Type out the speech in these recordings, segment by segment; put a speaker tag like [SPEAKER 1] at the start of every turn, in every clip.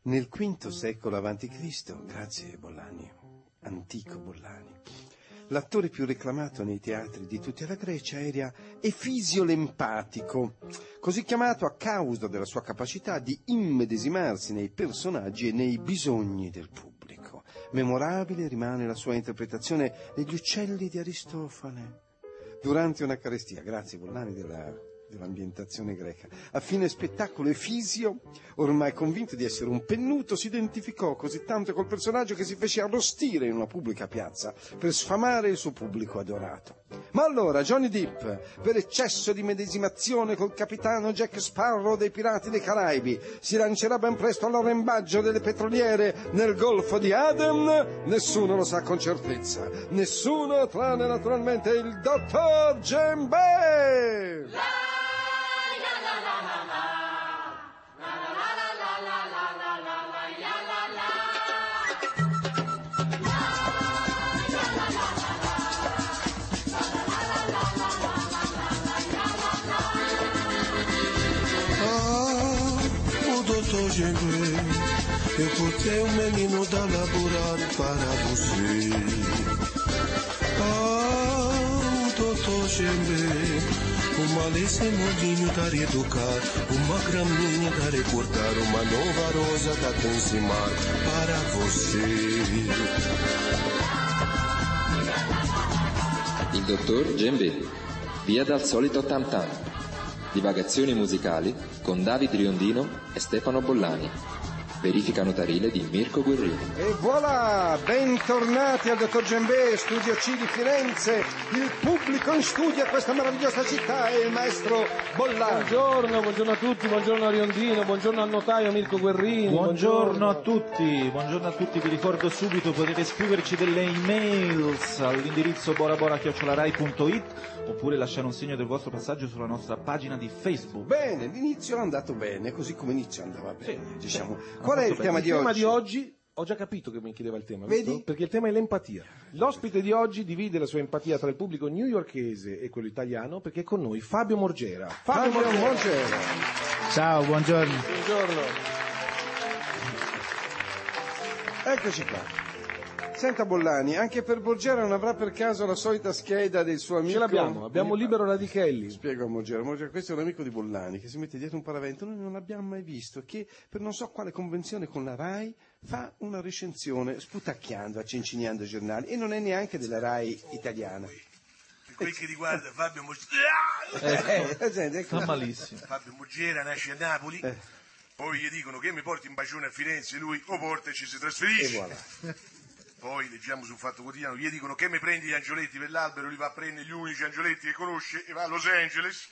[SPEAKER 1] Nel V secolo a.C., grazie Bollani, antico Bollani, l'attore più reclamato nei teatri di tutta la Grecia era Efisio l'Empatico, così chiamato a causa della sua capacità di immedesimarsi nei personaggi e nei bisogni del pubblico. Memorabile rimane la sua interpretazione degli uccelli di Aristofane durante una carestia, grazie Bollani dell'ambientazione greca. A fine spettacolo Efisio, ormai convinto di essere un pennuto, si identificò così tanto col personaggio che si fece arrostire in una pubblica piazza per sfamare il suo pubblico adorato. Ma allora Johnny Depp, per eccesso di medesimazione col capitano Jack Sparrow dei Pirati dei Caraibi, si lancerà ben presto all'arrembaggio delle petroliere nel Golfo di Aden? Nessuno lo sa con certezza. Nessuno, tranne naturalmente il dottor Djembe!
[SPEAKER 2] Eu botei um menino da laborar para você. Doutor Gembe, uma lei sem moldinho da educar, uma graminha da recortar, uma nova rosa da consimar para você.
[SPEAKER 3] Il dottor Gembe, via dal solito tam tam. Divagazioni musicali con David Riondino e Stefano Bollani. Verifica notarile di Mirko Guerrini.
[SPEAKER 1] E voilà, bentornati al dottor Djembe, studio C di Firenze. Il pubblico in studio a questa meravigliosa città è il maestro Bollani.
[SPEAKER 4] Buongiorno a tutti, buongiorno a Riondino, buongiorno al notaio Mirko Guerrini.
[SPEAKER 5] Buongiorno a tutti, vi ricordo subito, potete scriverci delle emails all'indirizzo borabora@rai.it oppure lasciare un segno del vostro passaggio sulla nostra pagina di Facebook.
[SPEAKER 1] Bene, l'inizio è andato bene, così come inizio andava bene,
[SPEAKER 4] Sì,
[SPEAKER 1] diciamo.
[SPEAKER 4] sì.
[SPEAKER 1] Qual è il tema di oggi?
[SPEAKER 4] Il tema di oggi, ho già capito che mi chiedeva il tema,
[SPEAKER 1] Vedi?
[SPEAKER 4] visto? Perché il tema è l'empatia. L'ospite di oggi divide la sua empatia tra il pubblico newyorkese e quello italiano, perché è con noi Fabio Morgera.
[SPEAKER 1] Fabio Morgera.
[SPEAKER 5] Ciao, buongiorno.
[SPEAKER 4] Buongiorno.
[SPEAKER 1] Eccoci qua. Senta Bollani, anche per Morgera non avrà per caso la solita scheda del suo amico?
[SPEAKER 4] Ce l'abbiamo, abbiamo Libero Radichelli.
[SPEAKER 1] Spiego a Morgera, questo è un amico di Bollani che si mette dietro un paravento, noi non l'abbiamo mai visto, che per non so quale convenzione con la RAI fa una recensione sputacchiando, accincignando i giornali, e non è neanche della RAI italiana.
[SPEAKER 6] Per quel che riguarda Fabio Morgera,
[SPEAKER 4] Fa malissimo.
[SPEAKER 6] Fabio Morgera nasce a Napoli, poi gli dicono che mi porti in bacione a Firenze, lui o porta e ci si
[SPEAKER 1] E
[SPEAKER 6] trasferisce.
[SPEAKER 1] voilà.
[SPEAKER 6] Poi leggiamo sul Fatto Quotidiano, gli dicono che mi prendi gli angioletti per l'albero, lui va a prendere gli unici angioletti che conosce e va a Los Angeles.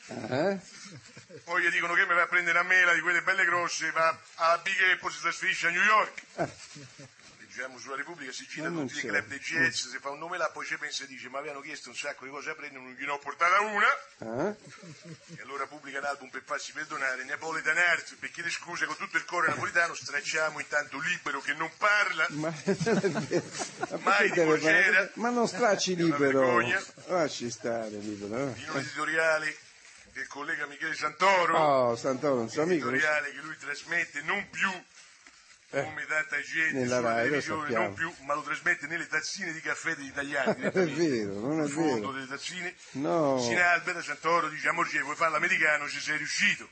[SPEAKER 6] Poi gli dicono che mi va a prendere una mela di quelle belle grosse, va alla Big Apple, si trasferisce a New York. Leggiamo sulla Repubblica, si cita
[SPEAKER 1] Non
[SPEAKER 6] tutti i
[SPEAKER 1] c'è.
[SPEAKER 6] club dei jazz, si fa un nome là, poi ci pensa e dice ma avevano chiesto un sacco di cose da prendere, non gliene ho portata una. E allora pubblica un album per farsi perdonare, Napolitan Art, per chiedere scuse con tutto il cuore napolitano, stracciamo intanto Libero che non parla.
[SPEAKER 1] Ma non è vero. Ma
[SPEAKER 6] Mai
[SPEAKER 1] perché
[SPEAKER 6] di
[SPEAKER 1] deve
[SPEAKER 6] Morgera.
[SPEAKER 1] parlare? Ma non stracci
[SPEAKER 6] È una
[SPEAKER 1] Libero.
[SPEAKER 6] vergogna.
[SPEAKER 1] Lasci stare Libero.
[SPEAKER 6] In un editoriale del collega Michele Santoro,
[SPEAKER 1] Oh, Santoro, un suo amico.
[SPEAKER 6] editoriale che lui trasmette non più come tanta gente
[SPEAKER 1] nella
[SPEAKER 6] sulla
[SPEAKER 1] Rai, lo
[SPEAKER 6] televisione,
[SPEAKER 1] sappiamo.
[SPEAKER 6] non più, ma lo trasmette nelle tazzine di caffè degli italiani.
[SPEAKER 1] È vero, non è
[SPEAKER 6] Sul fondo
[SPEAKER 1] vero.
[SPEAKER 6] delle tazzine,
[SPEAKER 1] No.
[SPEAKER 6] si inalbera, Santoro dice a Morgera vuoi fare l'americano, ci sei riuscito.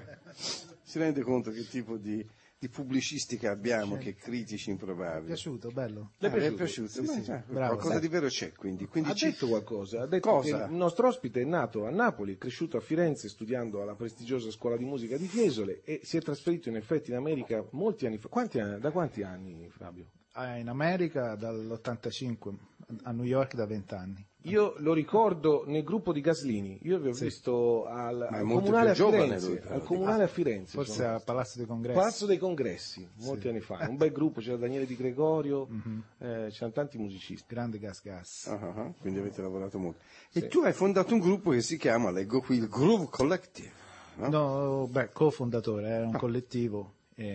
[SPEAKER 1] Si rende conto che tipo di pubblicistica abbiamo, che critici improbabili.
[SPEAKER 7] Piaciuto, bello.
[SPEAKER 1] Le è piaciuto?
[SPEAKER 7] Sì,
[SPEAKER 1] Ma
[SPEAKER 7] sì.
[SPEAKER 1] già,
[SPEAKER 7] Bravo,
[SPEAKER 1] qualcosa
[SPEAKER 7] dai.
[SPEAKER 1] di vero c'è, quindi
[SPEAKER 4] Ha
[SPEAKER 1] ci-
[SPEAKER 4] detto qualcosa, ha detto
[SPEAKER 1] Cosa?
[SPEAKER 4] che il nostro ospite è nato a Napoli, è cresciuto a Firenze studiando alla prestigiosa scuola di musica di Fiesole e si è trasferito in effetti in America molti anni fa. Da quanti anni, Fabio?
[SPEAKER 7] In America dall'85, a New York da 20 anni.
[SPEAKER 4] Io lo ricordo nel gruppo di Gaslini, io vi ho visto al
[SPEAKER 1] è molto
[SPEAKER 4] comunale a
[SPEAKER 1] più giovane
[SPEAKER 4] Firenze,
[SPEAKER 1] lui, però,
[SPEAKER 4] al comunale a Firenze,
[SPEAKER 7] Forse
[SPEAKER 4] sono
[SPEAKER 7] a Palazzo dei Congressi.
[SPEAKER 4] Palazzo dei Congressi, molti anni fa, un bel gruppo, c'era Daniele Di Gregorio, c'erano tanti musicisti.
[SPEAKER 7] Grande Gas.
[SPEAKER 1] Ah, quindi avete lavorato molto. E tu hai fondato un gruppo che si chiama, leggo qui, il Groove Collective. No?
[SPEAKER 7] No, cofondatore, era un collettivo.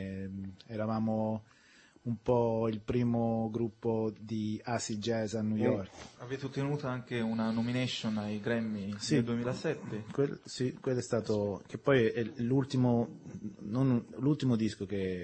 [SPEAKER 7] Eravamo un po' il primo gruppo di acid jazz a New York.
[SPEAKER 5] Avete ottenuto anche una nomination ai Grammy
[SPEAKER 7] Sì.
[SPEAKER 5] nel 2007?
[SPEAKER 7] Quello è stato, che poi è l'ultimo disco che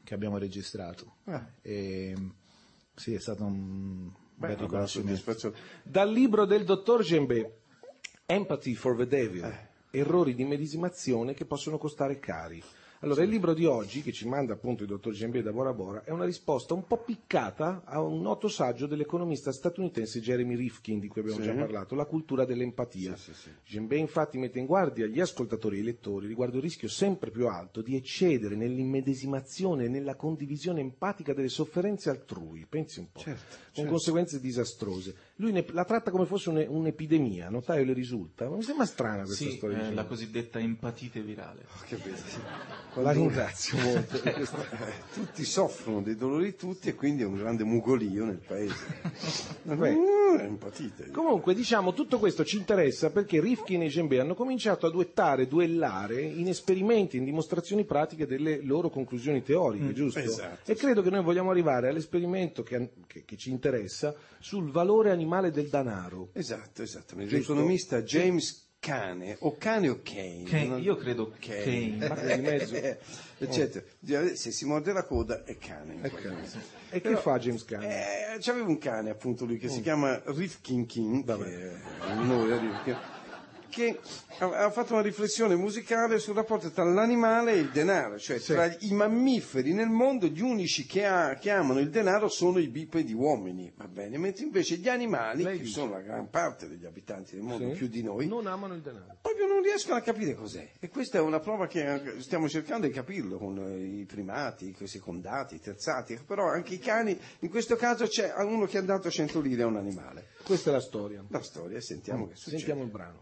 [SPEAKER 7] che abbiamo registrato. E, sì, è stato un bel riconoscimento.
[SPEAKER 4] Dal libro del dottor Djembe, Empathy for the Devil, errori di medesimazione che possono costare cari. Allora, il libro di oggi, che ci manda appunto il dottor Djembe da Bora Bora, è una risposta un po' piccata a un noto saggio dell'economista statunitense Jeremy Rifkin, di cui abbiamo già parlato, La cultura dell'empatia. Djembe infatti mette in guardia gli ascoltatori e i lettori riguardo il rischio sempre più alto di eccedere nell'immedesimazione e nella condivisione empatica delle sofferenze altrui, pensi un po', con conseguenze disastrose. Lui la tratta come fosse un'epidemia, a notaio le risulta? Ma mi sembra strana questa storia.
[SPEAKER 5] La cosiddetta empatite virale.
[SPEAKER 1] Che bello.
[SPEAKER 4] La ringrazio molto.
[SPEAKER 1] Tutti soffrono dei dolori tutti e quindi è un grande mugolio nel paese. Empatite.
[SPEAKER 4] Comunque, diciamo, tutto questo ci interessa perché Rifkin e Djembe hanno cominciato a duellare in esperimenti, in dimostrazioni pratiche delle loro conclusioni teoriche, giusto?
[SPEAKER 1] Esatto.
[SPEAKER 4] E credo che noi vogliamo arrivare all'esperimento che ci interessa sul valore animale del denaro.
[SPEAKER 1] Esatto. L'economista James Kane o Kane,
[SPEAKER 5] io credo Kane.
[SPEAKER 4] Ma di mezzo.
[SPEAKER 1] Eccetera. Se si morde la coda è Kane.
[SPEAKER 4] E che fa James Kane?
[SPEAKER 1] C'aveva un cane appunto lui che si chiama Rifkin King, che è il nome di Rifkin, che ha fatto una riflessione musicale sul rapporto tra l'animale e il denaro, cioè tra i mammiferi nel mondo gli unici che amano il denaro sono i bipedi uomini, va bene, mentre invece gli animali, che sono la gran parte degli abitanti del mondo più di noi,
[SPEAKER 4] non amano il denaro.
[SPEAKER 1] Proprio non riescono a capire cos'è. E questa è una prova che stiamo cercando di capirlo con i primati, i secondati, i terzati, però anche i cani, in questo caso c'è uno che ha dato 100 lire a un animale.
[SPEAKER 4] Questa è la storia.
[SPEAKER 1] La storia, sentiamo che succede.
[SPEAKER 4] Sentiamo il brano.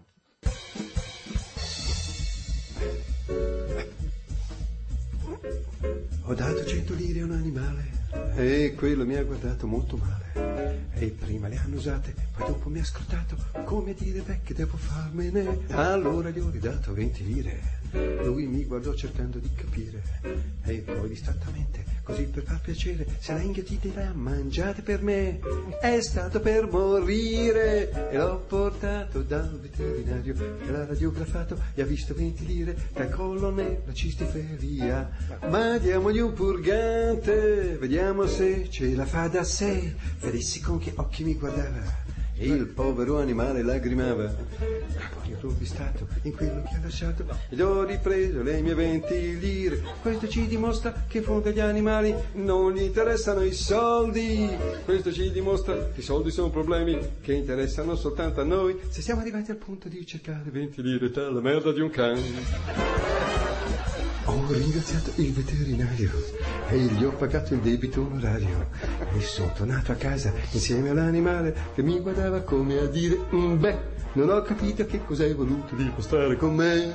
[SPEAKER 1] Ho dato 100 lire a un animale e quello mi ha guardato molto male. E prima le hanno usate, poi dopo mi ha ascoltato, come a dire beh che devo farmene. Allora gli ho ridato 20 lire. Lui mi guardò cercando di capire e poi distrattamente, così per far piacere, se l'ha inghiottita e l'ha mangiate per me. È stato per morire e l'ho portato dal veterinario che l'ha radiografato e ha visto 20 lire tra colonne la cistiferia. Ma diamogli un purgante, vediamo se ce la fa da sé. Vedessi con che occhi mi guardava. Il povero animale lagrimava. Poi ho rovvistato in quello che ha lasciato ed ho ripreso le mie 20 lire. Questo ci dimostra che in fondo agli animali non gli interessano i soldi. Questo ci dimostra che i soldi sono problemi che interessano soltanto a noi. Se siamo arrivati al punto di cercare 20 lire tra la merda di un cane. Ho ringraziato il veterinario e gli ho pagato il debito onorario e sono tornato a casa insieme all'animale che mi guardava come a dire beh, non ho capito che cosa hai voluto dimostrare con me.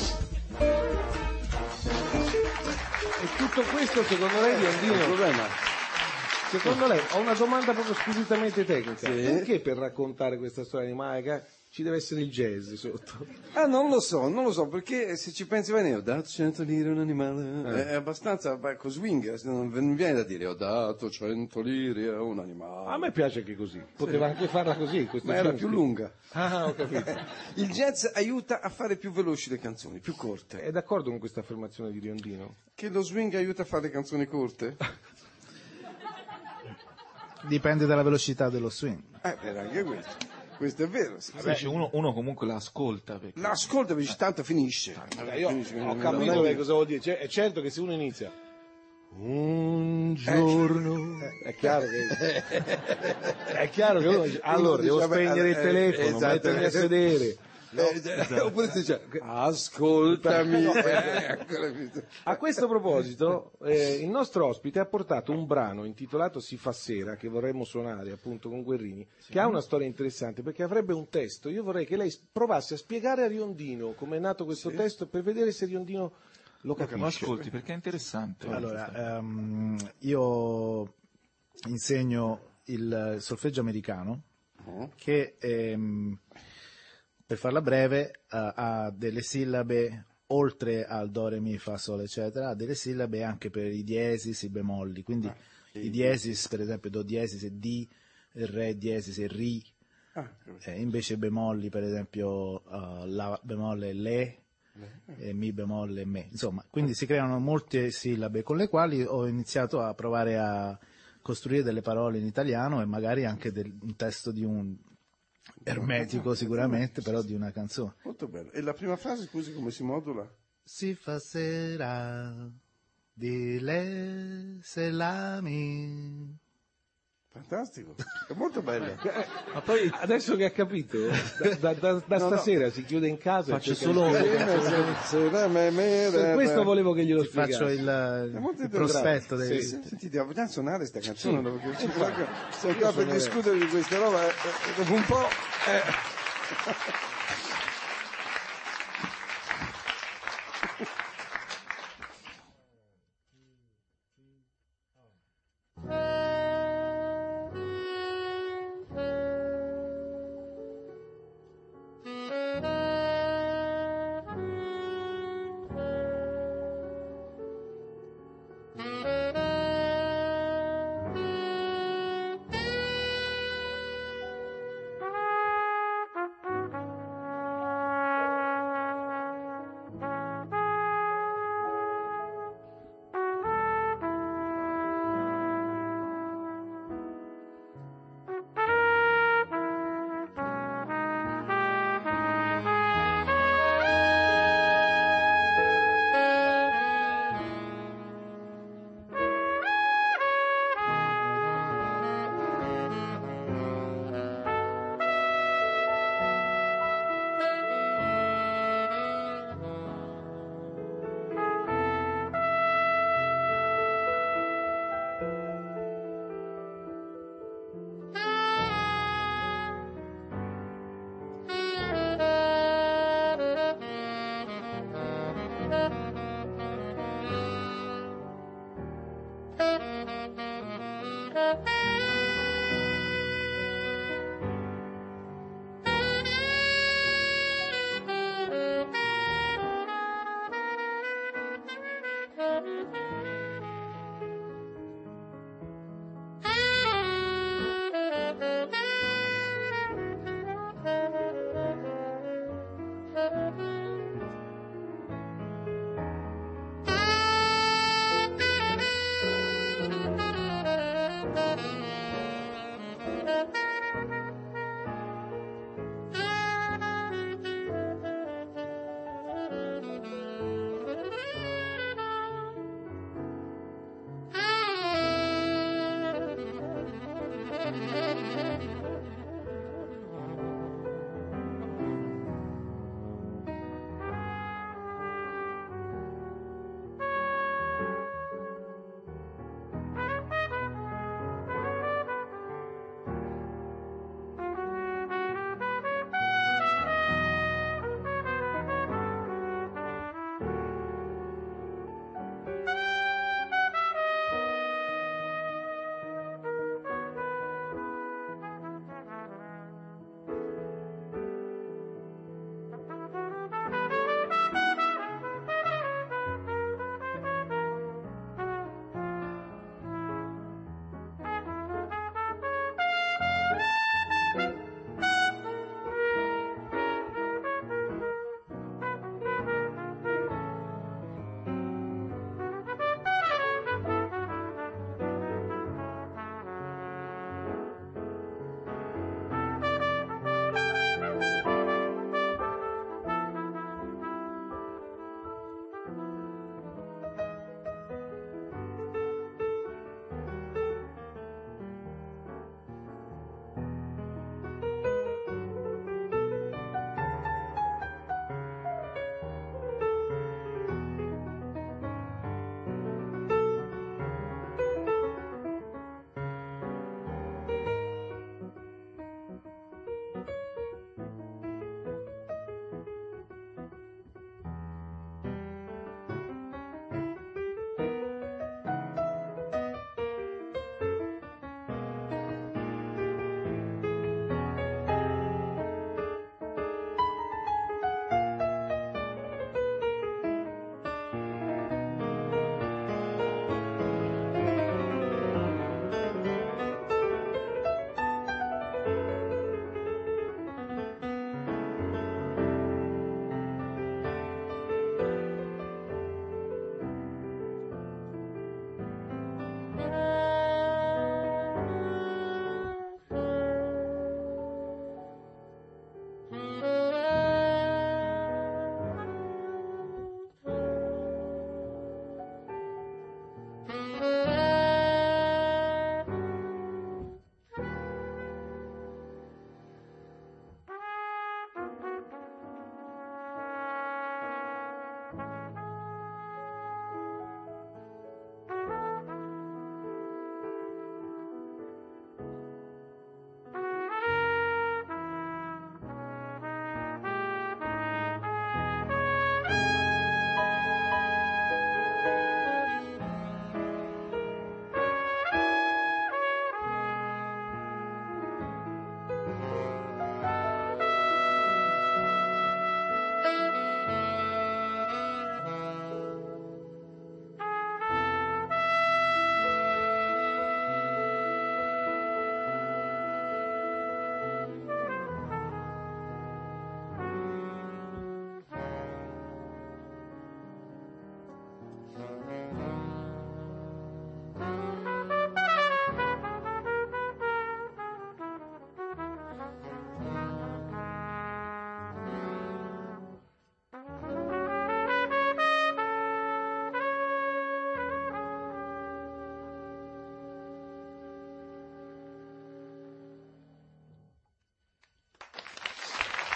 [SPEAKER 4] E tutto questo secondo lei è un problema? Secondo lei, ho una domanda proprio squisitamente tecnica, perché per raccontare questa storia animale ci deve essere il jazz sotto?
[SPEAKER 1] Non lo so, perché se ci pensi bene, ho dato 100 lire a un animale, è abbastanza con swing, non viene da dire ho dato 100 lire a un animale.
[SPEAKER 4] A me piace anche così, poteva anche farla così.
[SPEAKER 1] Ma era più lunga.
[SPEAKER 4] Ho capito.
[SPEAKER 1] Il jazz aiuta a fare più veloci le canzoni, più corte.
[SPEAKER 4] È d'accordo con questa affermazione di Riondino?
[SPEAKER 1] Che lo swing aiuta a fare canzoni corte?
[SPEAKER 7] Dipende dalla velocità dello swing.
[SPEAKER 1] Per anche questo è vero.
[SPEAKER 5] Invece uno comunque l'ascolta. Perché...
[SPEAKER 1] L'ascolta perché tanto finisce.
[SPEAKER 4] Io ho capito cosa vuol dire. Cioè, è certo che se uno inizia un giorno è chiaro che uno dice allora devo spegnere il telefono, mettermi a sedere.
[SPEAKER 1] Oppure si dice ascoltami.
[SPEAKER 4] A questo proposito il nostro ospite ha portato un brano intitolato Si fa sera, che vorremmo suonare appunto con Guerrini, che ha una storia interessante perché avrebbe un testo. Io vorrei che lei provasse a spiegare a Riondino come è nato questo testo per vedere se Riondino lo capisce.
[SPEAKER 5] Lo ascolti perché è interessante.
[SPEAKER 7] Allora, io insegno il solfeggio americano che per farla breve, ha delle sillabe, oltre al do, re, mi, fa, sol, eccetera, ha delle sillabe anche per i diesis, i bemolli. Quindi i diesis, per esempio, do diesis è di, re diesis è ri. Invece i bemolli, per esempio, la bemolle è le, mi bemolle e me. Insomma, quindi si creano molte sillabe con le quali ho iniziato a provare a costruire delle parole in italiano e magari anche un testo di un ermetico sicuramente, però di una canzone.
[SPEAKER 1] Molto bello. E la prima frase, scusi, come si modula?
[SPEAKER 7] Si fa sera di le selami.
[SPEAKER 1] Fantastico, è molto bello.
[SPEAKER 4] Ma poi adesso che ha capito, da stasera si chiude in casa
[SPEAKER 5] Faccio
[SPEAKER 4] e cerca
[SPEAKER 5] solo-
[SPEAKER 4] di- Per questo volevo che glielo
[SPEAKER 7] Ti faccio
[SPEAKER 4] spiegassi.
[SPEAKER 7] il prospetto dei...
[SPEAKER 1] Sentite, vogliamo suonare sta canzone?
[SPEAKER 4] Sì.
[SPEAKER 1] No? Perché siamo qua per discutere di questa roba dopo un po'.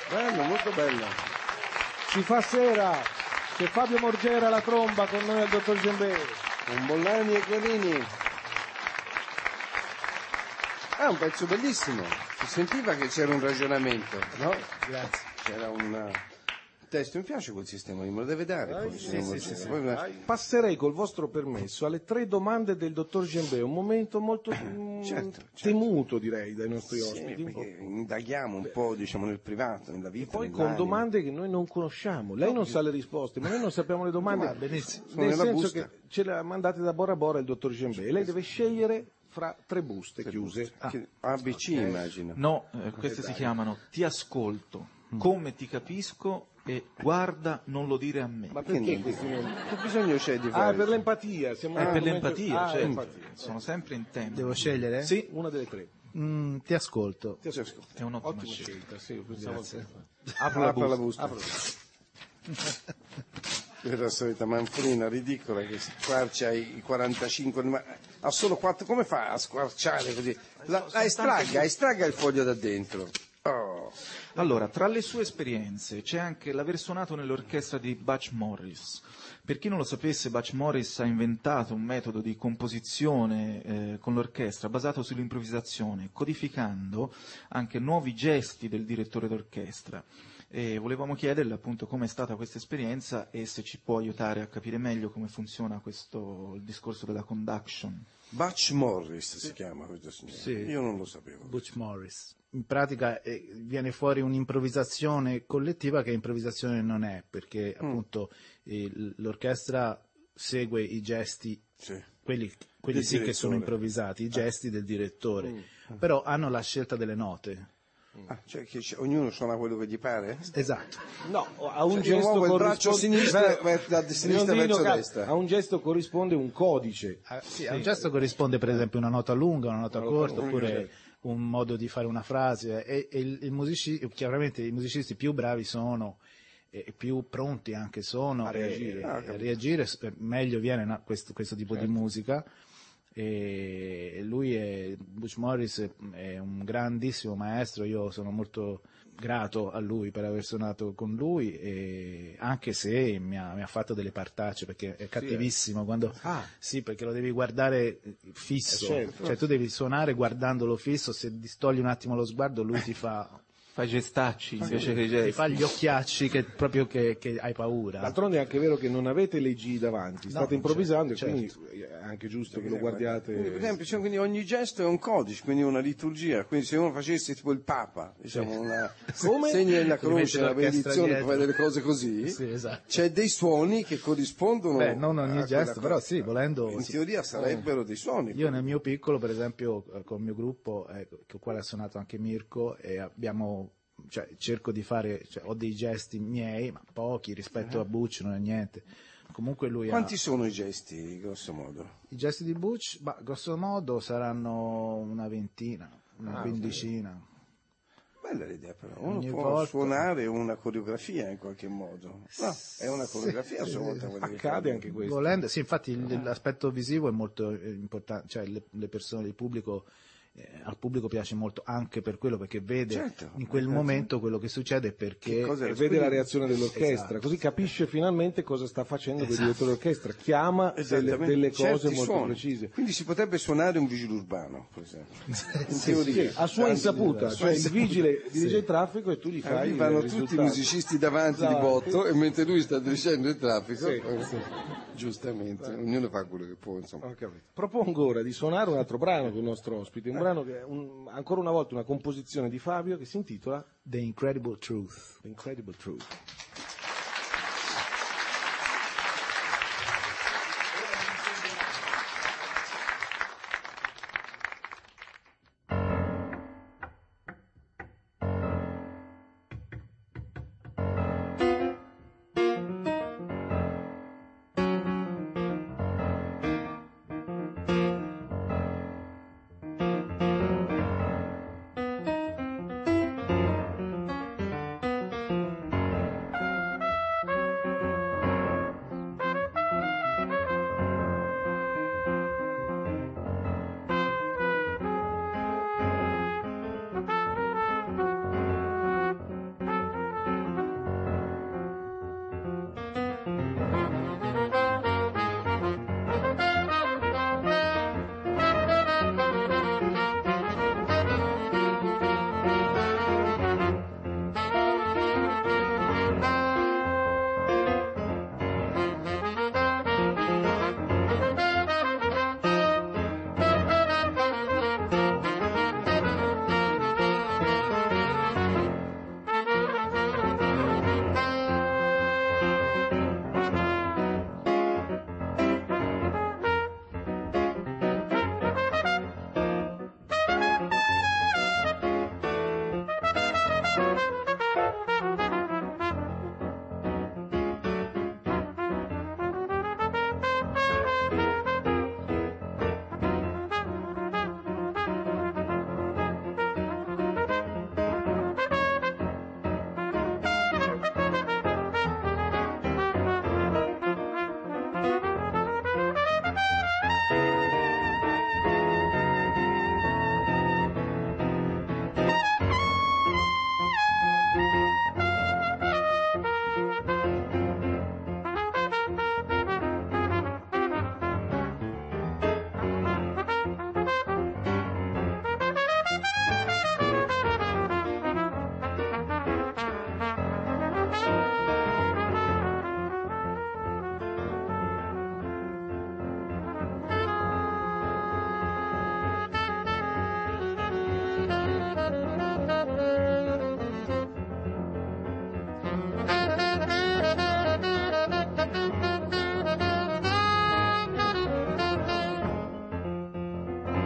[SPEAKER 1] Bello, molto bello.
[SPEAKER 4] Ci fa sera, c'è Fabio Morgera alla tromba con noi al dottor Gembè.
[SPEAKER 1] Con Bollani e Guerini. Un pezzo bellissimo. Si sentiva che c'era un ragionamento, no?
[SPEAKER 7] Grazie.
[SPEAKER 1] C'era un testo. Mi piace quel sistema, me lo deve dare. Poi, signor Morgera. Poi
[SPEAKER 4] Passerei col vostro permesso alle 3 domande del dottor Gembè, un momento molto
[SPEAKER 1] certo.
[SPEAKER 4] temuto, direi, dai nostri
[SPEAKER 1] sì,
[SPEAKER 4] ospiti.
[SPEAKER 1] perché indaghiamo un po', diciamo, nel privato, nella vita.
[SPEAKER 4] Poi con
[SPEAKER 1] nell'anima.
[SPEAKER 4] domande che noi non conosciamo. Lei non sa le risposte, ma noi non sappiamo le domande.
[SPEAKER 7] Va benissimo.
[SPEAKER 1] Sono
[SPEAKER 4] Nel
[SPEAKER 1] nella
[SPEAKER 4] senso
[SPEAKER 1] busta.
[SPEAKER 4] che ce le ha mandate da Bora Bora il dottor Gembè e lei deve scegliere fra 3 buste chiuse.
[SPEAKER 1] ABC, immagino.
[SPEAKER 5] No, queste si chiamano Ti ascolto, Come ti capisco e Guarda, non lo dire a me.
[SPEAKER 4] Ma perché questi nomi?
[SPEAKER 1] Che bisogno c'è di fare?
[SPEAKER 4] Per l'empatia.
[SPEAKER 5] È per l'empatia, cioè,
[SPEAKER 4] empatia.
[SPEAKER 5] sono sempre in tema.
[SPEAKER 7] Devo scegliere?
[SPEAKER 4] Sì, una delle 3.
[SPEAKER 7] Ti ascolto.
[SPEAKER 4] Ti ascolto.
[SPEAKER 5] È un'ottima
[SPEAKER 4] Ottima
[SPEAKER 5] scelta.
[SPEAKER 4] scelta, sì, pensavo che-
[SPEAKER 1] Apro la busta.
[SPEAKER 4] Apro.
[SPEAKER 1] Per la solita manfrina ridicola che squarcia i 45, ma ha solo 4, come fa a squarciare così? La estragga il foglio da dentro. Oh.
[SPEAKER 5] Allora, tra le sue esperienze c'è anche l'aver suonato nell'orchestra di Butch Morris. Per chi non lo sapesse, Butch Morris ha inventato un metodo di composizione con l'orchestra basato sull'improvvisazione, codificando anche nuovi gesti del direttore d'orchestra. E volevamo chiederle appunto com'è stata questa esperienza e se ci può aiutare a capire meglio come funziona il discorso della conduction.
[SPEAKER 1] Butch Morris si chiama questo signore.
[SPEAKER 7] Sì.
[SPEAKER 1] Io non lo sapevo.
[SPEAKER 7] Butch Morris. In pratica viene fuori un'improvvisazione collettiva che improvvisazione non è, perché appunto l'orchestra segue i gesti,
[SPEAKER 1] Sì.
[SPEAKER 7] quelli
[SPEAKER 1] Del
[SPEAKER 7] sì che sono
[SPEAKER 1] direttore.
[SPEAKER 7] improvvisati, i gesti del direttore, però hanno la scelta delle note.
[SPEAKER 1] Cioè che ognuno suona quello che gli pare?
[SPEAKER 7] Esatto.
[SPEAKER 4] No, a un
[SPEAKER 1] Cioè,
[SPEAKER 4] gesto
[SPEAKER 1] di nuovo il braccio sinistro da sinistra verso destra.
[SPEAKER 4] A un gesto corrisponde un codice.
[SPEAKER 7] Sì, a un gesto corrisponde per esempio una nota lunga, una nota corta, oppure un modo di fare una frase e chiaramente i musicisti più bravi sono e più pronti anche sono
[SPEAKER 4] A reagire.
[SPEAKER 7] a reagire, meglio viene questo tipo di musica. E Butch Morris è un grandissimo maestro, io sono molto grato a lui per aver suonato con lui, e anche se mi ha fatto delle partacce perché è cattivissimo quando sì, perché lo devi guardare fisso,
[SPEAKER 4] certo.
[SPEAKER 7] cioè tu devi suonare guardandolo fisso, se distogli un attimo lo sguardo lui ti fa
[SPEAKER 5] Fai gestacci invece che
[SPEAKER 7] ti
[SPEAKER 5] gesti.
[SPEAKER 7] fa gli occhiacci che proprio che hai paura.
[SPEAKER 4] D'altronde è anche vero che non avete le G davanti, state improvvisando
[SPEAKER 7] certo.
[SPEAKER 4] e quindi è anche giusto che lo guardiate.
[SPEAKER 1] Quindi, per esempio, quindi ogni gesto è un codice, quindi una liturgia. Quindi se uno facesse tipo il Papa, diciamo, segni della croce, la
[SPEAKER 7] l'orchestra
[SPEAKER 1] benedizione,
[SPEAKER 7] dietro.
[SPEAKER 1] poi delle cose così,
[SPEAKER 7] Sì, esatto.
[SPEAKER 1] c'è dei suoni che corrispondono.
[SPEAKER 7] Beh, non
[SPEAKER 1] a
[SPEAKER 7] ogni
[SPEAKER 1] quella
[SPEAKER 7] gesto,
[SPEAKER 1] cosa.
[SPEAKER 7] però sì, volendo
[SPEAKER 1] In
[SPEAKER 7] sì.
[SPEAKER 1] teoria sarebbero dei suoni.
[SPEAKER 7] Io nel mio piccolo, per esempio, col mio gruppo, con il quale ha suonato anche Mirko, e cerco di fare, ho dei gesti miei, ma pochi rispetto a Butch, non è niente. Comunque lui
[SPEAKER 1] Quanti sono i gesti, grosso modo?
[SPEAKER 7] i gesti di Butch, grosso modo saranno una ventina, una quindicina.
[SPEAKER 1] Bella l'idea però, uno
[SPEAKER 7] Ogni
[SPEAKER 1] può
[SPEAKER 7] volta.
[SPEAKER 1] suonare una coreografia in qualche modo. No, è una coreografia a sua volta. quella che
[SPEAKER 4] Accade
[SPEAKER 1] fa.
[SPEAKER 4] anche questo.
[SPEAKER 7] Volendo, sì, infatti l'aspetto visivo è molto importante, cioè le persone, il pubblico, al pubblico piace molto anche per quello, perché vede
[SPEAKER 1] Certo,
[SPEAKER 7] in quel momento quello che succede, perché
[SPEAKER 1] cosa
[SPEAKER 4] E vede la reazione dell'orchestra,
[SPEAKER 7] Esatto.
[SPEAKER 4] così capisce finalmente cosa sta facendo quel direttore d'orchestra, chiama
[SPEAKER 1] Esattamente,
[SPEAKER 4] delle cose
[SPEAKER 1] certi
[SPEAKER 4] molto
[SPEAKER 1] suoni.
[SPEAKER 4] precise.
[SPEAKER 1] Quindi si potrebbe suonare un vigile urbano, per esempio. In teoria.
[SPEAKER 4] Sì, a sua insaputa,
[SPEAKER 1] a sua
[SPEAKER 4] cioè il
[SPEAKER 1] insaputa.
[SPEAKER 4] vigile dirige il traffico e tu gli fai
[SPEAKER 1] Arrivano
[SPEAKER 4] il
[SPEAKER 1] tutti i
[SPEAKER 4] risultato.
[SPEAKER 1] musicisti davanti di botto e mentre lui sta dirigendo il traffico,
[SPEAKER 4] Sì.
[SPEAKER 1] giustamente, ognuno fa quello che può, insomma.
[SPEAKER 4] Ho capito. Propongo ora di suonare un altro brano con il nostro ospite, un brano che è ancora una volta una composizione di Fabio che si intitola
[SPEAKER 7] The Incredible Truth.
[SPEAKER 4] The Incredible Truth.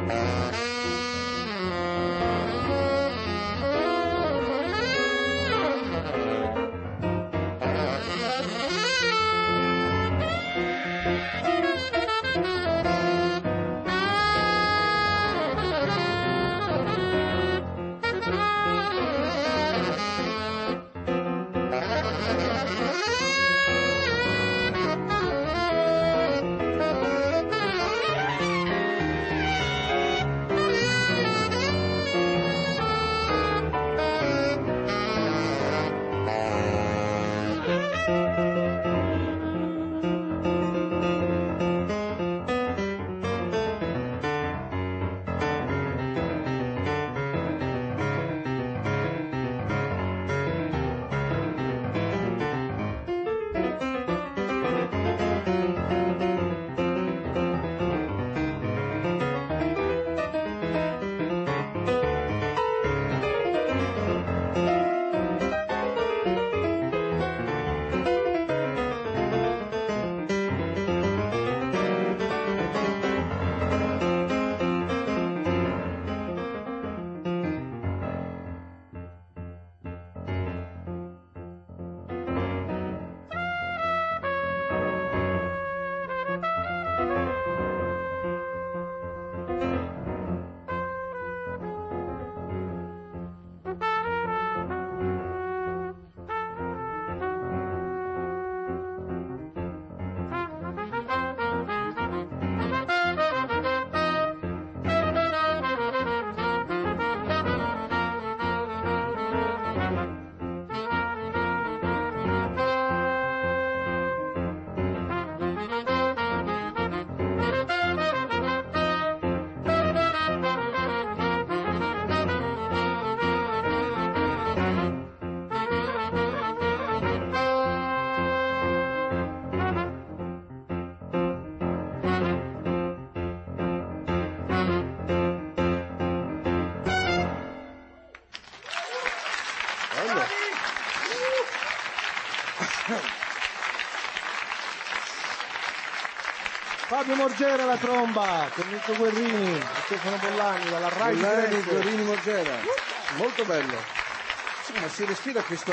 [SPEAKER 4] Fabio Morgera alla tromba, con Nico Guerrini, Stefano Bollani, dalla Rai
[SPEAKER 1] Guerrini Morgera. Molto bello. Insomma, si respira questo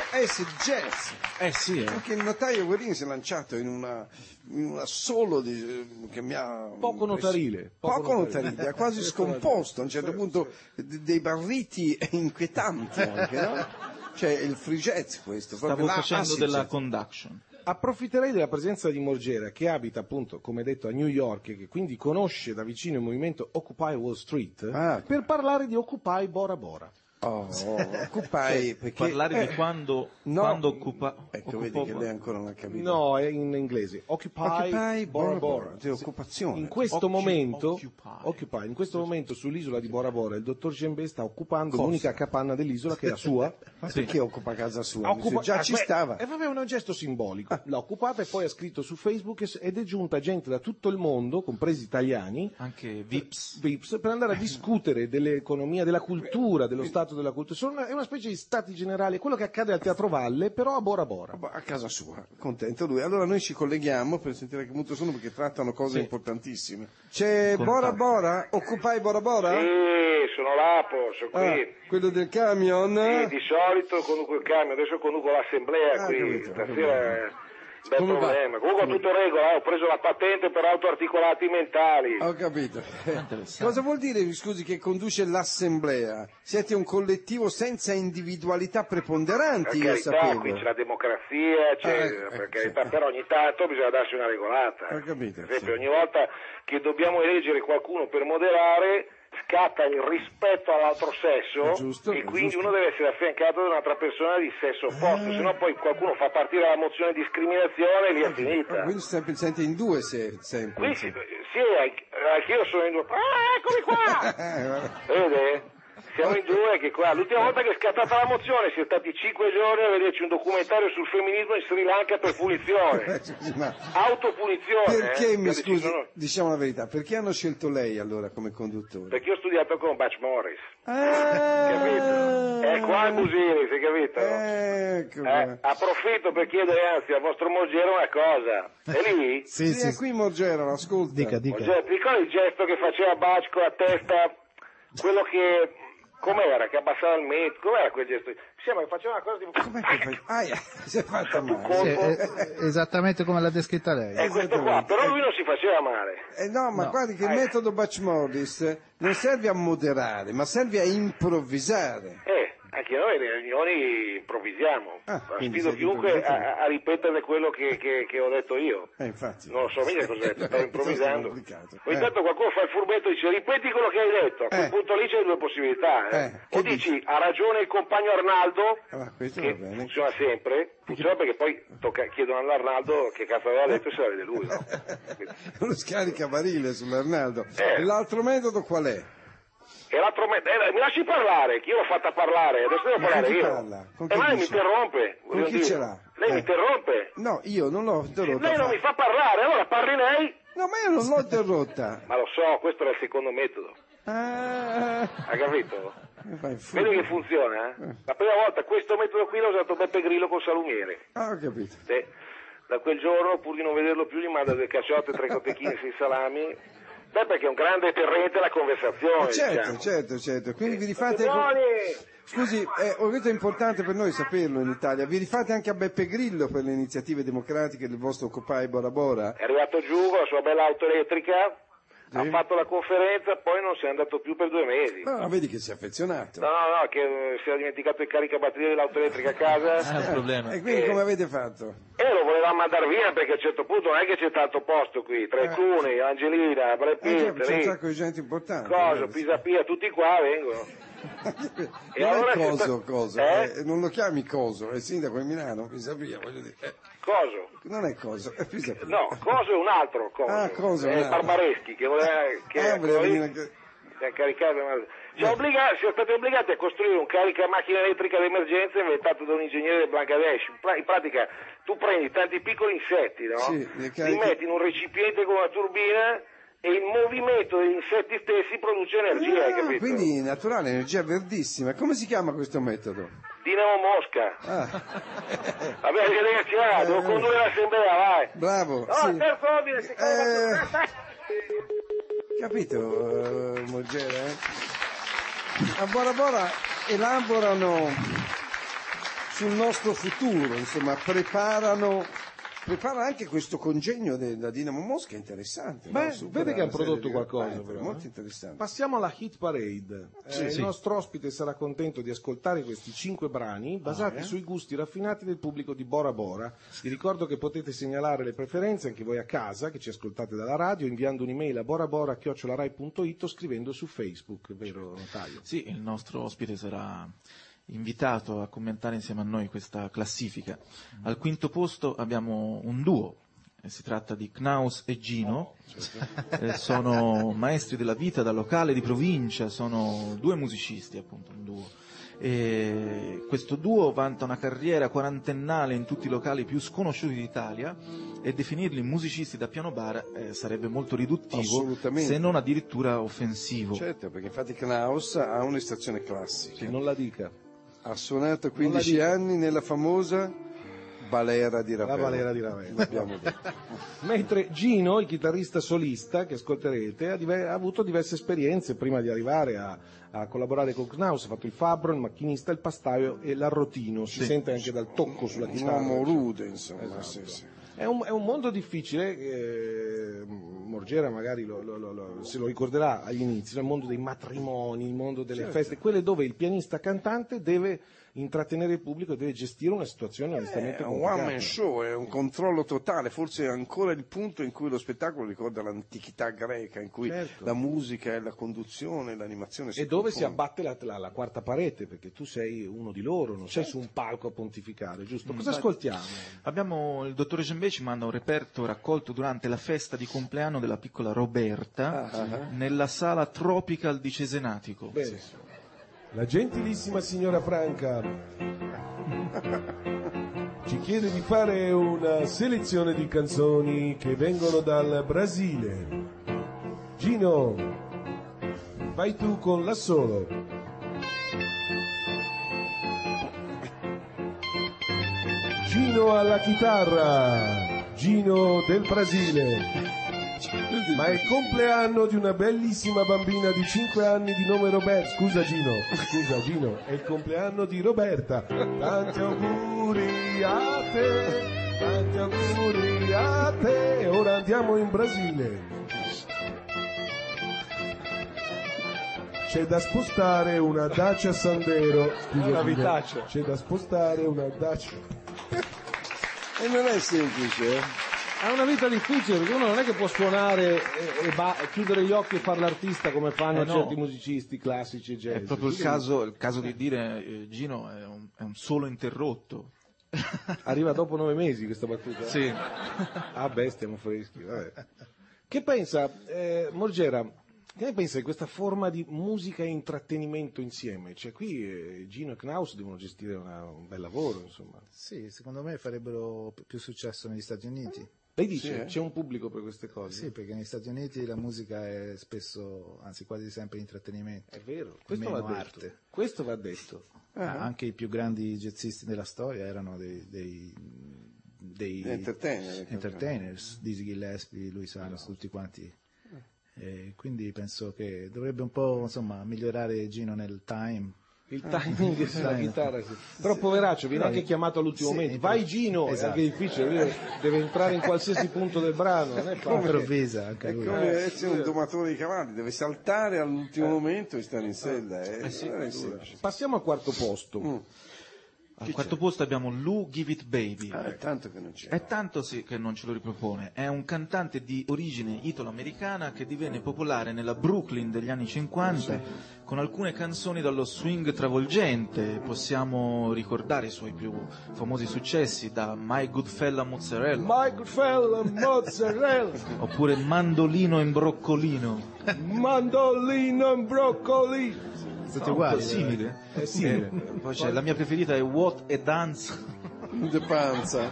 [SPEAKER 1] jazz.
[SPEAKER 4] Sì,
[SPEAKER 1] Anche il notaio Guerrini si è lanciato in una solo che mi ha
[SPEAKER 4] poco notarile,
[SPEAKER 1] ha quasi scomposto a un certo punto dei barriti inquietanti anche, no? Cioè il free jazz questo.
[SPEAKER 5] Stavo facendo della conduction.
[SPEAKER 4] Approfitterei della presenza di Morgera, che abita appunto, come detto, a New York e che quindi conosce da vicino il movimento Occupy Wall Street, per parlare di Occupy Bora Bora.
[SPEAKER 1] Occupy, perché
[SPEAKER 5] parlare di quando occupa.
[SPEAKER 1] Ecco, vedi che lei ancora non ha capito.
[SPEAKER 4] No, è in inglese. Occupy Bora Bora.
[SPEAKER 1] Di occupazione.
[SPEAKER 4] In questo momento sull'isola di Bora Bora il dottor Djembe sta occupando l'unica capanna dell'isola che è la sua.
[SPEAKER 1] Ma perché occupa casa sua? Già ci stava.
[SPEAKER 4] E vabbè, è un gesto simbolico. L'ha occupata e poi ha scritto su Facebook ed è giunta gente da tutto il mondo, compresi italiani,
[SPEAKER 5] anche Vips,
[SPEAKER 4] per andare a discutere dell'economia, della cultura, dello stato della cultura. È una specie di stati generali, quello che accade al Teatro Valle, però a Bora Bora.
[SPEAKER 1] A casa sua, contento lui. Allora noi ci colleghiamo per sentire che punto sono, perché trattano cose importantissime. C'è Bora Bora? Occupy Bora Bora?
[SPEAKER 8] Sì, sono Lapo, sono qui.
[SPEAKER 1] Quello del camion?
[SPEAKER 8] Sì, di solito conduco il camion, adesso conduco l'assemblea qui.
[SPEAKER 1] Capito,
[SPEAKER 8] stasera bel problema. Comunque tutto regola, ho preso la patente per autoarticolati mentali.
[SPEAKER 1] Ho capito. Cosa vuol dire, scusi, che conduce l'assemblea? Siete un collettivo senza individualità preponderanti,
[SPEAKER 8] Per
[SPEAKER 1] io
[SPEAKER 8] carità,
[SPEAKER 1] sapevo.
[SPEAKER 8] qui c'è la democrazia, per carità, però ogni tanto bisogna darsi una regolata.
[SPEAKER 1] Ho capito.
[SPEAKER 8] Per esempio, ogni volta che dobbiamo eleggere qualcuno per moderare, scatta il rispetto all'altro sesso,
[SPEAKER 1] giusto,
[SPEAKER 8] e quindi
[SPEAKER 1] giusto.
[SPEAKER 8] uno deve essere affiancato da un'altra persona di sesso opposto, sennò poi qualcuno fa partire la mozione di discriminazione e lì è finita.
[SPEAKER 1] Quindi sempre sente in due sempre.
[SPEAKER 8] Qui sì, anch'io sono in due. Eccomi qua! Vede? Siamo in due che qua. L'ultima volta che è scattata la mozione si è stati 5 giorni a vederci un documentario sul femminismo in Sri Lanka per punizione.
[SPEAKER 1] Scusi, ma
[SPEAKER 8] Autopunizione.
[SPEAKER 1] perché, mi
[SPEAKER 8] Perché ci
[SPEAKER 1] scusi,
[SPEAKER 8] sono-
[SPEAKER 1] diciamo la verità, perché hanno scelto lei allora come conduttore?
[SPEAKER 8] Perché ho studiato con Butch Morris.
[SPEAKER 1] Ah,
[SPEAKER 8] Capito? È qua il Busiri, sei capito?
[SPEAKER 1] Ecco qua.
[SPEAKER 8] Approfitto per chiedere anzi al vostro Mogero una cosa. È lì?
[SPEAKER 7] Sì,
[SPEAKER 1] Sì, è qui Morgero, ascolta.
[SPEAKER 7] Dica.
[SPEAKER 8] Mogero, ti ricordi il gesto che faceva Butch con la testa? Quello che... Com'era? Che abbassava il metro? Com'era quel gesto? Mi sembra che faceva una cosa tipo...
[SPEAKER 1] Com'è che fai? Aia, si è fatta male.
[SPEAKER 8] colpo.
[SPEAKER 7] È esattamente come l'ha descritta lei.
[SPEAKER 8] È questo qua, però lui non si faceva male.
[SPEAKER 1] No, ma guardi che il metodo Butch Morris non serve a moderare, ma serve a improvvisare.
[SPEAKER 8] Anche noi nelle riunioni improvvisiamo.
[SPEAKER 1] quindi
[SPEAKER 8] Sfido
[SPEAKER 1] siete
[SPEAKER 8] chiunque
[SPEAKER 1] improvvisati.
[SPEAKER 8] a ripetere quello che ho detto io.
[SPEAKER 1] Infatti.
[SPEAKER 8] Non lo so mica cosa ho detto, stavo improvvisando.
[SPEAKER 1] complicato.
[SPEAKER 8] Ogni tanto qualcuno fa il furbetto e dice ripeti quello che hai detto. A quel punto lì c'è due possibilità.
[SPEAKER 1] Che
[SPEAKER 8] O dici ha ragione il compagno Arnaldo,
[SPEAKER 1] questo
[SPEAKER 8] che
[SPEAKER 1] va bene.
[SPEAKER 8] funziona sempre, funziona perché poi chiedono all'Arnaldo che cazzo aveva detto e se la vede lui, no?
[SPEAKER 1] Uno scaricabarile sull'Arnaldo. E l'altro metodo qual è?
[SPEAKER 8] E l'altro mi lasci parlare, che io l'ho fatta parlare, adesso devo
[SPEAKER 1] Ma
[SPEAKER 8] parlare
[SPEAKER 1] con chi
[SPEAKER 8] io.
[SPEAKER 1] parla? Con chi
[SPEAKER 8] E lei mi
[SPEAKER 1] dice?
[SPEAKER 8] interrompe.
[SPEAKER 1] Con
[SPEAKER 8] voglio
[SPEAKER 1] chi
[SPEAKER 8] dire.
[SPEAKER 1] ce l'ha?
[SPEAKER 8] Lei mi interrompe.
[SPEAKER 1] No, io non l'ho interrotta.
[SPEAKER 8] Lei non mi fa parlare, allora parli lei.
[SPEAKER 1] No, ma io non l'ho interrotta.
[SPEAKER 8] Ma lo so, questo era il secondo metodo.
[SPEAKER 1] Ah,
[SPEAKER 8] Ha capito?
[SPEAKER 1] fai fuori.
[SPEAKER 8] Vedi che funziona? La prima volta questo metodo qui l'ho usato Beppe Grillo col salumiere.
[SPEAKER 1] Ho capito.
[SPEAKER 8] Da quel giorno, pur di non vederlo più, gli manda delle cacciotte, 3 cotechini, 6 salami. Beh, perché è un grande terrente alla conversazione.
[SPEAKER 1] Certo. Quindi vi rifate...
[SPEAKER 8] Buoni!
[SPEAKER 1] Scusi, questo è importante per noi saperlo in Italia. Vi rifate anche a Beppe Grillo per le iniziative democratiche del vostro Copai Bora Bora?
[SPEAKER 8] È arrivato giù con la sua bella auto elettrica, ha fatto la conferenza, poi non si è andato più per 2 mesi.
[SPEAKER 1] No, vedi che si è affezionato.
[SPEAKER 8] No, che si era dimenticato il caricabatterie dell'auto elettrica a casa.
[SPEAKER 5] È un problema.
[SPEAKER 1] E quindi come avete fatto?
[SPEAKER 8] E lo voleva mandare via perché a un certo punto non è che c'è tanto posto qui, tra i Cuni, Angelina, Brad Pitt,
[SPEAKER 1] C'è un
[SPEAKER 8] lì,
[SPEAKER 1] sacco di gente importante.
[SPEAKER 8] Coso, Pisapia, tutti qua vengono. E
[SPEAKER 1] Non
[SPEAKER 8] allora
[SPEAKER 1] è
[SPEAKER 8] c'è
[SPEAKER 1] coso. Non lo chiami coso, è il sindaco di Milano, Pisapia, voglio dire.
[SPEAKER 8] Coso?
[SPEAKER 1] Non è coso, è Pisapia.
[SPEAKER 8] No, Coso è un altro Coso.
[SPEAKER 1] Ah, Coso è
[SPEAKER 8] è
[SPEAKER 1] un altro.
[SPEAKER 8] Barbareschi che voleva
[SPEAKER 1] voleva venire
[SPEAKER 8] caricare. Siamo stati obbligati a costruire un caricamacchina elettrica d'emergenza inventato da un ingegnere del Bangladesh. In pratica tu prendi tanti piccoli insetti, no?
[SPEAKER 1] Sì,
[SPEAKER 8] li metti in un recipiente con una turbina e il movimento degli insetti stessi produce energia, hai capito?
[SPEAKER 1] Quindi naturale, energia verdissima. Come si chiama questo metodo?
[SPEAKER 8] Dinamo Mosca. Vabbè, ragazzi, devo condurre l'assemblea, vai.
[SPEAKER 1] Bravo.
[SPEAKER 8] No,
[SPEAKER 1] sì.
[SPEAKER 8] terzo ordine,
[SPEAKER 1] Capito, Morgera? A Bora Bora elaborano sul nostro futuro, insomma, preparano anche questo congegno della Dinamo Mosca, interessante.
[SPEAKER 4] Beh,
[SPEAKER 1] no? Supera
[SPEAKER 4] vede che ha
[SPEAKER 1] la serie
[SPEAKER 4] prodotto
[SPEAKER 1] di
[SPEAKER 4] qualcosa,
[SPEAKER 1] Panther,
[SPEAKER 4] però,
[SPEAKER 1] molto interessante.
[SPEAKER 4] Passiamo alla hit parade. Il nostro ospite sarà contento di ascoltare questi 5 brani basati sui gusti raffinati del pubblico di Bora Bora. Vi ricordo che potete segnalare le preferenze anche voi a casa, che ci ascoltate dalla radio, inviando un'email a borabora@rai.it o scrivendo su Facebook, vero notaio?
[SPEAKER 5] Sì, il nostro ospite sarà invitato a commentare insieme a noi questa classifica. Al quinto posto abbiamo un duo. Si tratta di Knaus e Gino, sono maestri della vita da locale di provincia, sono 2 musicisti, appunto, un duo. E questo duo vanta una carriera quarantennale in tutti i locali più sconosciuti d'Italia e definirli musicisti da piano bar sarebbe molto riduttivo, se non addirittura offensivo.
[SPEAKER 1] Certo, perché infatti Knaus ha un'estazione classica.
[SPEAKER 4] Sì, non la dica.
[SPEAKER 1] Ha suonato 15 anni nella famosa Balera di Ravello.
[SPEAKER 4] La Balera di Ravello.
[SPEAKER 1] L'abbiamo detto.
[SPEAKER 4] Mentre Gino, il chitarrista solista che ascolterete, ha avuto diverse esperienze prima di arrivare a collaborare con Knaus. Ha fatto il fabbro, il macchinista, il pastaio e l'arrotino. Si sente anche dal tocco sulla
[SPEAKER 1] Un
[SPEAKER 4] chitarra.
[SPEAKER 1] uomo rude, insomma.
[SPEAKER 4] Esatto.
[SPEAKER 1] Sì.
[SPEAKER 4] È un mondo difficile, Morgera magari se lo ricorderà agli inizi, il mondo dei matrimoni, il mondo delle feste, quelle dove il pianista cantante deve intrattenere il pubblico e deve gestire una situazione onestamente
[SPEAKER 1] È un
[SPEAKER 4] complicata.
[SPEAKER 1] one man show, è un controllo totale, forse è ancora il punto in cui lo spettacolo ricorda l'antichità greca, in cui la musica e la conduzione, l'animazione
[SPEAKER 4] E dove si abbatte la quarta parete, perché tu sei uno di loro, non sei su un palco a pontificare, giusto? Cosa ascoltiamo?
[SPEAKER 5] Abbiamo il dottore Gembè ci manda un reperto raccolto durante la festa di compleanno della piccola Roberta nella sala Tropical di Cesenatico.
[SPEAKER 4] Benissimo.
[SPEAKER 9] La gentilissima signora Franca ci chiede di fare una selezione di canzoni che vengono dal Brasile. Gino, vai tu con l'assolo. Gino alla chitarra, Gino del Brasile. Ma è il compleanno di una bellissima bambina di 5 anni di nome Roberta. Scusa Gino, è il compleanno di Roberta. Tanti auguri a te, tanti auguri a te. E ora andiamo in Brasile. C'è da spostare una Dacia Sandero. Scusa,
[SPEAKER 4] una vitaccia.
[SPEAKER 9] C'è da spostare una Dacia.
[SPEAKER 1] E non è semplice,
[SPEAKER 4] Ha una vita difficile perché uno non è che può suonare e chiudere gli occhi e fare l'artista come fanno certi musicisti classici jazz.
[SPEAKER 5] È proprio il caso di dire Gino è un solo interrotto.
[SPEAKER 4] Arriva dopo 9 mesi questa battuta?
[SPEAKER 5] Sì.
[SPEAKER 4] Ah beh, stiamo freschi. Vabbè. Che pensa, Morgera, che ne pensa di questa forma di musica e intrattenimento insieme? Cioè qui Gino e Knaus devono gestire un bel lavoro, insomma.
[SPEAKER 7] Sì, secondo me farebbero più successo negli Stati Uniti.
[SPEAKER 4] Lei dice, c'è un pubblico per queste cose?
[SPEAKER 7] Sì, perché negli Stati Uniti la musica è spesso, anzi quasi sempre intrattenimento.
[SPEAKER 4] È vero, questo va detto.
[SPEAKER 7] Arte.
[SPEAKER 4] Questo va detto.
[SPEAKER 7] Anche i più grandi jazzisti della storia erano dei entertainers, Dizzy Gillespie, Louis Armstrong, tutti quanti. Quindi penso che dovrebbe un po' migliorare Gino nel time.
[SPEAKER 4] Il timing della chitarra, sì. Però poveraccio viene anche chiamato all'ultimo momento. Vai Gino,
[SPEAKER 7] esatto.
[SPEAKER 4] È anche difficile, deve entrare in qualsiasi punto del brano, non è
[SPEAKER 7] improvvisa anche
[SPEAKER 1] è
[SPEAKER 7] lui.
[SPEAKER 1] come essere un domatore di cavalli, deve saltare all'ultimo momento e stare in sella. Non è semplice.
[SPEAKER 4] Passiamo al quarto posto.
[SPEAKER 5] Al quarto posto abbiamo Lou Give It Baby.
[SPEAKER 1] È tanto che non c'è.
[SPEAKER 5] È tanto sì che non ce lo ripropone. È un cantante di origine italo-americana che divenne popolare nella Brooklyn degli anni 50 con alcune canzoni dallo swing travolgente. Possiamo ricordare i suoi più famosi successi, da My Good Fella Mozzarella,
[SPEAKER 9] My good fella mozzarella,
[SPEAKER 5] oppure Mandolino in broccolino.
[SPEAKER 9] mandolino e broccoli.
[SPEAKER 7] Tutti uguali.
[SPEAKER 5] Simile.
[SPEAKER 4] È simile.
[SPEAKER 5] Poi c'è la mia preferita è What a Dance.
[SPEAKER 1] In the panza.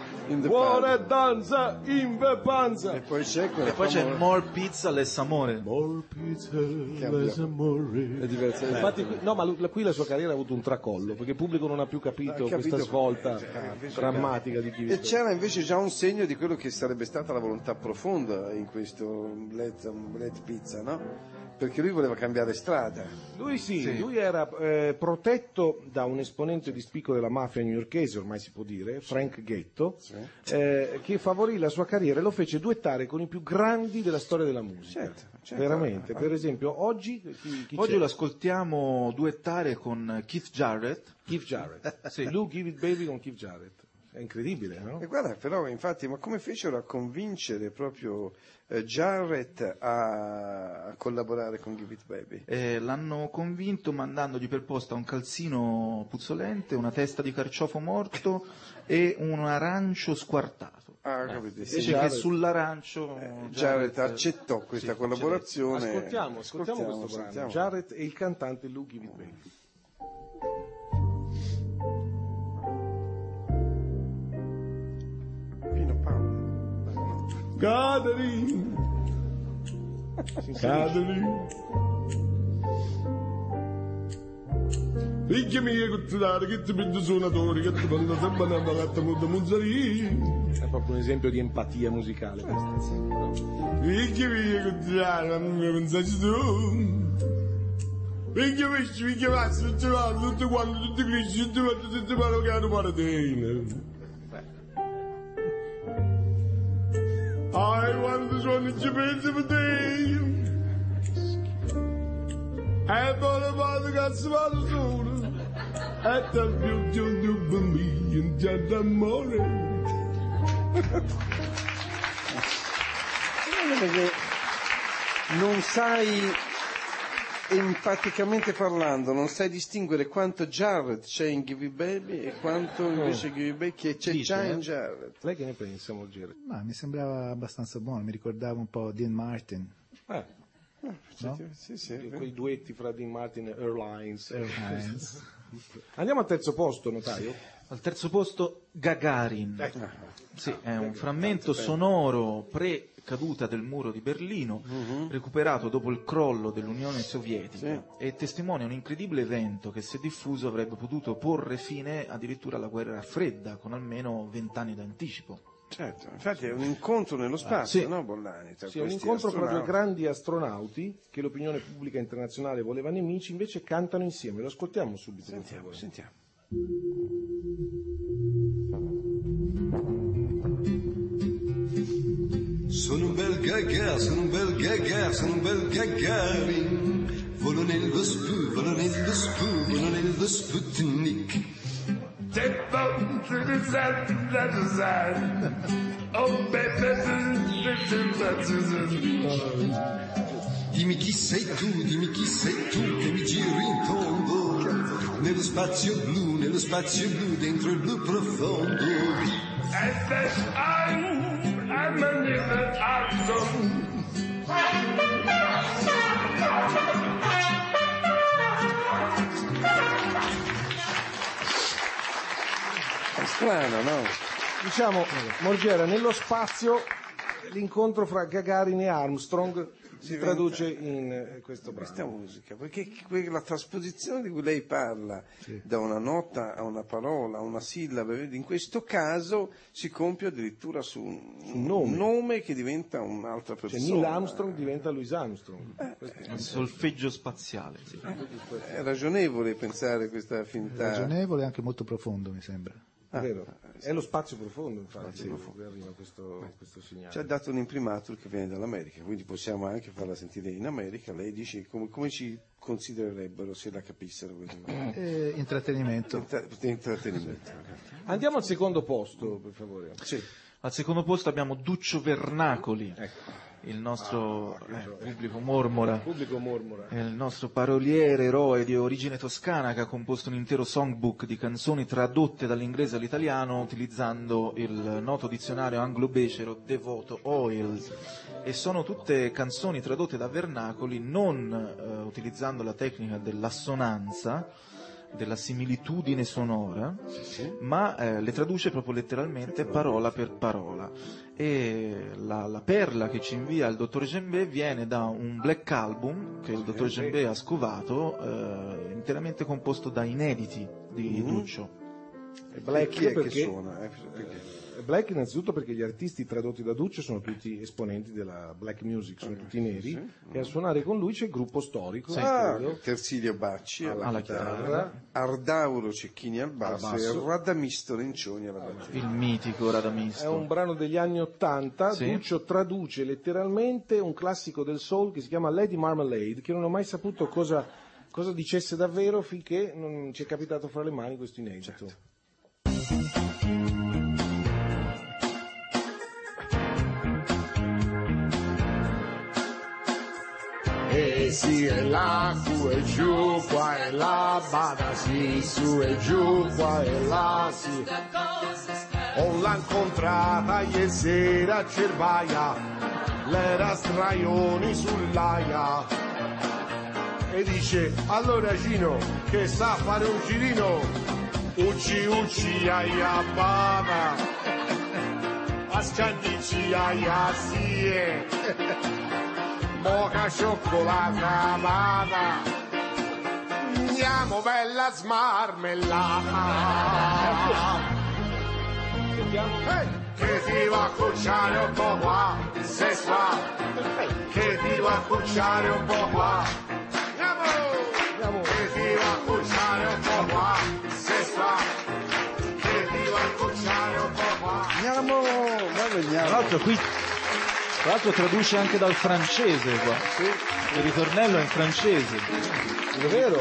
[SPEAKER 9] Buona danza in the panza.
[SPEAKER 1] E poi c'è quella
[SPEAKER 5] E poi c'è More Pizza Less Amore.
[SPEAKER 9] More pizza, less amore.
[SPEAKER 1] è diversa.
[SPEAKER 4] Infatti, no, ma qui la sua carriera ha avuto un tracollo, perché il pubblico non ha più capito questa svolta drammatica di chi
[SPEAKER 1] E c'era invece già un segno di quello che sarebbe stata la volontà profonda in questo Let Pizza, no? Perché lui voleva cambiare strada.
[SPEAKER 4] Lui lui era protetto da un esponente di spicco della mafia newyorkese, ormai si può dire, Frank Ghetto, che favorì la sua carriera e lo fece duettare con i più grandi della storia della musica.
[SPEAKER 1] Certo.
[SPEAKER 4] Veramente, per esempio, oggi chi
[SPEAKER 5] Oggi
[SPEAKER 4] c'è?
[SPEAKER 5] lo ascoltiamo duettare con Keith Jarrett.
[SPEAKER 4] Keith Jarrett. Lou Give It Baby con Keith Jarrett. È incredibile, no?
[SPEAKER 1] E guarda, però, infatti, ma come fecero a convincere proprio Jarrett a collaborare con Give It Baby?
[SPEAKER 5] L'hanno convinto mandandogli per posta un calzino puzzolente, una testa di carciofo morto e un arancio squartato.
[SPEAKER 1] Ah, capito,
[SPEAKER 5] Dice
[SPEAKER 1] sì.
[SPEAKER 5] che sull'arancio
[SPEAKER 1] Jarrett accettò questa collaborazione.
[SPEAKER 4] Ascoltiamo questo brano.
[SPEAKER 1] sentiamo.
[SPEAKER 4] Jarrett e il cantante Lou Give It Baby.
[SPEAKER 1] Pino Paolo.
[SPEAKER 9] Caderi, figlia mia cuzzare che ti prende suonatori che ti fanno sempre una bagatta molto muzzarina.
[SPEAKER 4] È proprio un esempio di empatia musicale questa.
[SPEAKER 9] Figlia mia cuzzare non mi pensaci tu. Figlia passi, tutti vanno, tutti quanti, tutti cresci, tutti vanno che hanno paratena. I want this one to pensi per te. E poi la vado cazzo vado solo. E te più giorno per me in già d'amore.
[SPEAKER 1] Perché non sai, empaticamente parlando, non sai distinguere quanto Jarrett c'è in Give It Baby e quanto invece Give It Baby che c'è già in Jarrett.
[SPEAKER 4] Lei che ne pensa, Morgera?
[SPEAKER 7] Ma mi sembrava abbastanza buono, mi ricordava un po' Dean Martin. No?
[SPEAKER 1] Sì,
[SPEAKER 4] quei duetti fra Dean Martin e Airlines. Andiamo al terzo posto, notaio.
[SPEAKER 5] Al terzo posto Gagarin. Sì, è un frammento sonoro pre-caduta del muro di Berlino, recuperato dopo il crollo dell'Unione Sovietica, e testimonia un incredibile evento che, se diffuso, avrebbe potuto porre fine addirittura alla guerra fredda, con almeno 20 anni d'anticipo.
[SPEAKER 1] Certo, infatti è un incontro nello spazio,
[SPEAKER 5] sì.
[SPEAKER 1] no, Bollani?
[SPEAKER 4] Sì, un incontro fra due grandi astronauti che l'opinione pubblica internazionale voleva nemici, invece cantano insieme. Lo ascoltiamo subito.
[SPEAKER 1] Sentiamo.
[SPEAKER 2] Sono un bel gaga, sono un bel gaga, sono un bel Gagarin. Volo nello Sputnik. Dimmi chi sei tu che mi giri in tondo, nello spazio blu, dentro il blu profondo. I'm a Neil Armstrong.
[SPEAKER 1] È strano, no?
[SPEAKER 4] Diciamo, Morgera, nello spazio l'incontro fra Gagarin e Armstrong si traduce in questo brano.
[SPEAKER 1] Questa musica, perché la trasposizione di cui lei parla da una nota a una parola, a una sillaba, in questo caso si compie addirittura su un nome che diventa un'altra persona.
[SPEAKER 4] Cioè Neil Armstrong diventa Louis Armstrong.
[SPEAKER 5] Il solfeggio spaziale. Sì.
[SPEAKER 1] È ragionevole pensare questa affinità.
[SPEAKER 7] Ragionevole e anche molto profondo, mi sembra.
[SPEAKER 4] È vero. È lo spazio profondo, infatti, arriva questo segnale.
[SPEAKER 1] Ci ha dato un imprimatur che viene dall'America, quindi possiamo anche farla sentire in America. Lei dice come ci considererebbero se la capissero?
[SPEAKER 7] Intrattenimento.
[SPEAKER 1] Intrattenimento.
[SPEAKER 4] Andiamo al secondo posto, per favore.
[SPEAKER 1] Sì.
[SPEAKER 5] Al secondo posto abbiamo Duccio Vernacoli. Il nostro pubblico mormora. È il nostro paroliere, eroe di origine toscana, che ha composto un intero songbook di canzoni tradotte dall'inglese all'italiano utilizzando il noto dizionario anglo-becero Devoto Oil, e sono tutte canzoni tradotte da Vernacoli non utilizzando la tecnica dell'assonanza, della similitudine sonora, ma le traduce proprio letteralmente parola per parola. E la perla che ci invia il dottor Gembé viene da un black album che il dottor Gembé ha scovato, interamente composto da inediti di Duccio.
[SPEAKER 4] E Black
[SPEAKER 1] chi è
[SPEAKER 4] perché,
[SPEAKER 1] che suona?
[SPEAKER 4] Black innanzitutto perché gli artisti tradotti da Duccio sono tutti esponenti della black music, sono tutti neri, e a suonare con lui c'è il gruppo storico,
[SPEAKER 1] Tersilio Bacci
[SPEAKER 5] alla chitarra,
[SPEAKER 1] Ardauro Cecchini al basso e Radamisto Lencioni alla batteria.
[SPEAKER 5] il mitico Radamisto.
[SPEAKER 4] È un brano degli anni '80, Duccio traduce letteralmente un classico del soul che si chiama Lady Marmalade, che non ho mai saputo cosa dicesse davvero finché non ci è capitato fra le mani questo inedito.
[SPEAKER 10] E sì e là, su e giù, qua e là, bada sì, su e giù, qua e là, sì. Ho l'ha incontrata ieri sera a Cervaia, l'era straioni sull'aia. E dice, allora Gino, che sa fare un girino? Ucci, aia, bada. Asciandici, aia, sì. Moca cioccolata amata, andiamo bella smarmellata. Che ti va a cucciare un po' qua, se fa. Che ti va a cucciare un po' qua. Che ti va a cucciare un po' qua, se fa. Che ti va a cucciare un po' qua.
[SPEAKER 1] Veniamo.
[SPEAKER 5] Tra l'altro traduce anche dal francese qua. Il ritornello è in francese.
[SPEAKER 4] È vero?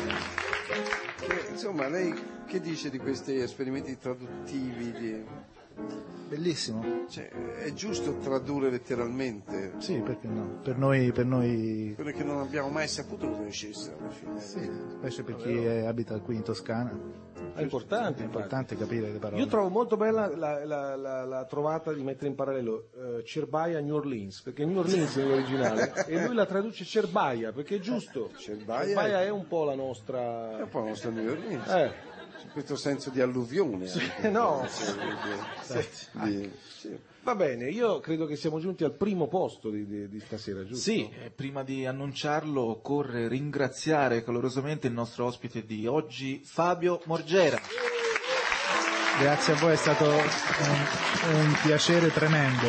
[SPEAKER 1] Insomma, lei che dice di questi esperimenti traduttivi?
[SPEAKER 7] Bellissimo.
[SPEAKER 1] Cioè, è giusto tradurre letteralmente.
[SPEAKER 7] Sì, perché no? Per noi
[SPEAKER 1] Quello che non abbiamo mai saputo cosa dicesse alla fine.
[SPEAKER 7] sì, specie per chi abita qui in Toscana.
[SPEAKER 4] È importante,
[SPEAKER 7] È importante capire le parole.
[SPEAKER 4] Io trovo molto bella la trovata di mettere in parallelo Cerbaia New Orleans, perché New Orleans è l'originale e lui la traduce Cerbaia, perché è giusto. Cerbaia è un po' la nostra...
[SPEAKER 1] È un po' la nostra New Orleans. Questo senso di alluvione.
[SPEAKER 4] No.
[SPEAKER 1] Sì.
[SPEAKER 4] Va bene, io credo che siamo giunti al primo posto di stasera, giusto?
[SPEAKER 5] Sì, prima di annunciarlo occorre ringraziare calorosamente il nostro ospite di oggi, Fabio Morgera.
[SPEAKER 7] Grazie a voi, è stato un piacere tremendo.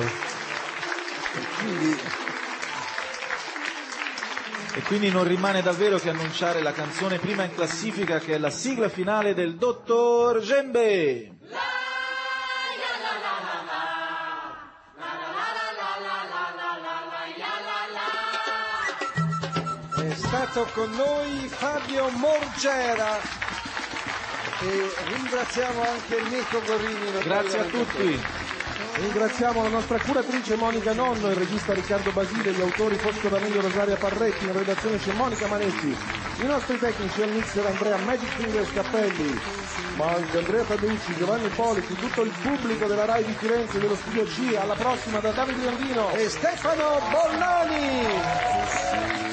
[SPEAKER 5] E quindi non rimane davvero che annunciare la canzone prima in classifica, che è la sigla finale del Dottor Djembe.
[SPEAKER 4] È stato con noi Fabio Morgera e ringraziamo anche Mirko Gorrini.
[SPEAKER 5] Grazie a tutti.
[SPEAKER 4] Ringraziamo la nostra curatrice Monica Nonno, il regista Riccardo Basile, gli autori Fosco D'Amelio, Rosaria Parretti, in redazione c'è Monica Manetti, i nostri tecnici al mixer Andrea Magic Fingers Cappelli, ma anche Andrea Taducci, Giovanni Politi, tutto il pubblico della Rai di Firenze e dello Studio C. Alla prossima da Davide Riondino e Stefano Bollani.